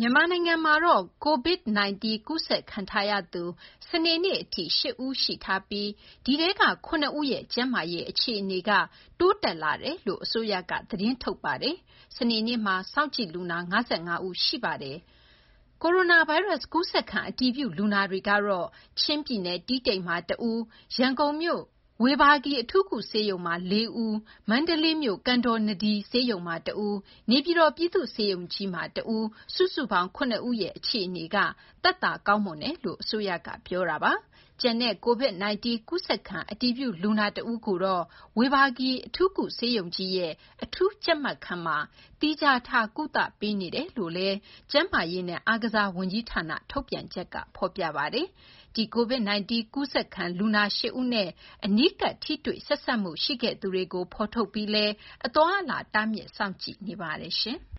မြန်မာနိုင်ငံမှာတော့ COVID-19 ကူးစက်ခံထားရသူ စနေနေ့အထိ၈ဦးရှိထားပြီးဒီထဲက7ဦးရဲ့ကျန်းမာရေးအခြေအနေကတိုးတက်လာတယ်လို့အစိုးရကသတင်းထုတ်ပါတယ်။စနေနေ့မှာစောင့်ကြည့်လူနာ55ဦးရှိပါတယ်။ကိုရိုနာဗိုင်းရပ်စ်ကူးစက်ခံအတည်ပြုလူနာတွေကတော့ချင်းပြည်နယ်တီးတိန်မှာ1ဦး၊ရန်ကုန်မြို့ဝေဘာဂီအထူးကုဆေးရုံမှာ4ဦး၊မန္တလေးမြို့ကန်တော်နဒီဆေးရုံမှာ1ဦး၊နေပြည်တော်ပြည်သူ့ဆေးရုံကြီးမှာ1ဦးစုစုပေါင်း9ဦးရဲ့အခြေအနေကသက်သာကောင်းမွန်တယ်လို့အစိုးရကပြောတာပါ။ကျန်တဲ့ COVID-19 ကူးစက်ခံအတည်ပြုလူနာ1ဦးကိုတော့ဝေဘာဂီအထူးကုဆေးရုံကြီးရဲ့အထူးကြပ်မတ်ခန်းမှာသီးခြားထားကုသပေးနေတယ်လို့လည်းကျန်းမာရေးနဲ့အားကစားဝန်ကြီးဌာနထုတ်ပြန်ချက်ကဖော်ပြပါတယ်။ဒီ COVID-19 ကူးစက်ခံလူနာ8ဦးနဲ့အနီးကပ်ထိတွေ့ဆက်စပ်မှုရှိခဲ့သူတွေကိုဖော်ထုတ်ပြီးလည်းအသွားအလာတားမြစ်စောင့်ကြည့်နေပါတယ်ရှင်။